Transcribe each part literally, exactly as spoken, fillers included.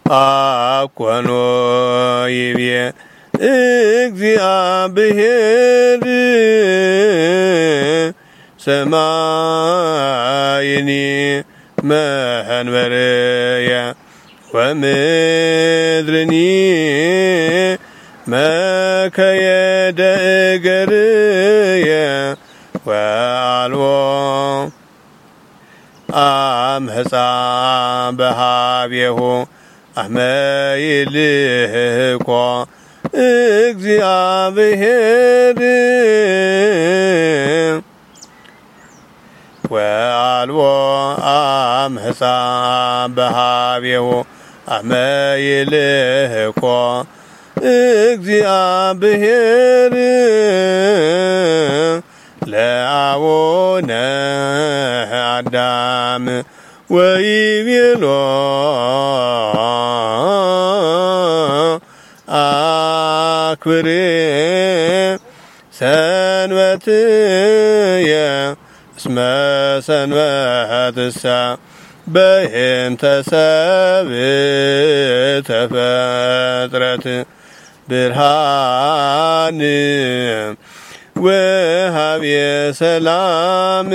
አኮኖ ይቤ እግዚአብሔር ሰማይኒ መንበርየ ወምድርኒ መከየደ እገርየ ወአልቦ አምሕፃ በሃቤሁ አመ ይልህኮ እግዚአብሔር ወአልቦ አምሕፃ በሃቤሁ አመ ይልህኮ እግዚአብሔር ለአቡነ አዳም ወይቤሎ አክብር ሰንበትየ እስመ ሰንበትሰ በእንተ ሰብእ ተፈጥረት ብርሃን ወሃብየ ሰላም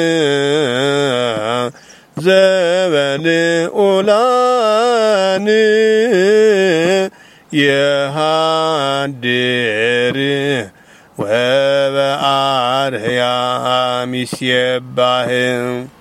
ዘበልዑላን የሃድር ወበአርያም ይሴባህ